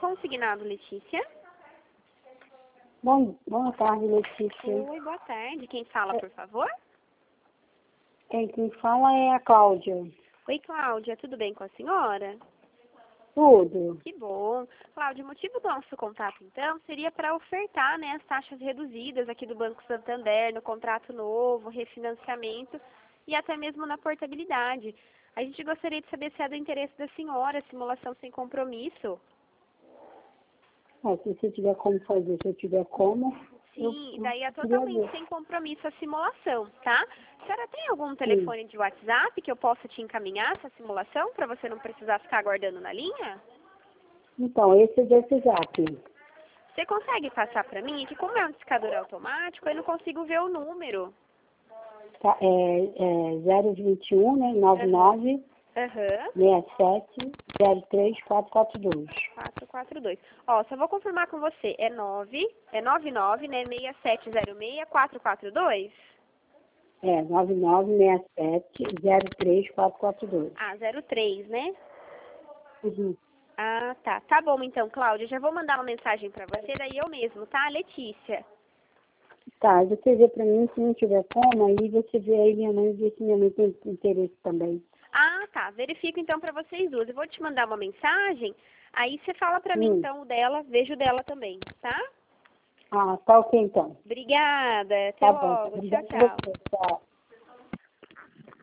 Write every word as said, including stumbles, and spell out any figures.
consignado, Letícia? Bom, boa tarde, Letícia. Oi, boa tarde. Quem fala, por favor? Quem, quem fala é a Cláudia. Oi, Cláudia. Tudo bem com a senhora? Tudo. Que bom. Cláudia, o motivo do nosso contato, então, seria para ofertar, né, as taxas reduzidas aqui do Banco Santander, no contrato novo, refinanciamento e até mesmo na portabilidade. A gente gostaria de saber se é do interesse da senhora, simulação sem compromisso. É, se você tiver como fazer, se eu tiver como... Sim, eu, daí é eu queria totalmente ver. sem compromisso a simulação, tá? A senhora tem algum Sim. telefone de WhatsApp que eu possa te encaminhar essa simulação, para você não precisar ficar aguardando na linha? Então, esse é de WhatsApp. Você consegue passar para mim? É que como é um discador automático, eu não consigo ver o número. Tá, é, é zero vinte e um, né? nove nove Aham. seis sete zero três quatro quatro dois. quatro quatro dois. Ó, só vou confirmar com você. É nove, é nove nove, né? seis sete zero seis quatro quatro dois? É, nove nove seis sete zero três quatro quatro dois. Ah, zero três, né? Uhum. Ah, tá. Tá bom então, Cláudia. Já vou mandar uma mensagem pra você, daí eu mesmo, tá? Letícia. Tá, você vê pra mim, se não tiver como, aí você vê aí minha mãe, vê se minha mãe tem interesse também. Ah, tá. Verifico então pra vocês duas. Eu vou te mandar uma mensagem, aí você fala pra mim Hum. então o dela, vejo o dela também, tá? Ah, tá ok então. Obrigada. Até Tá bom, logo. Tchau, obrigada a tchau. você, tchau.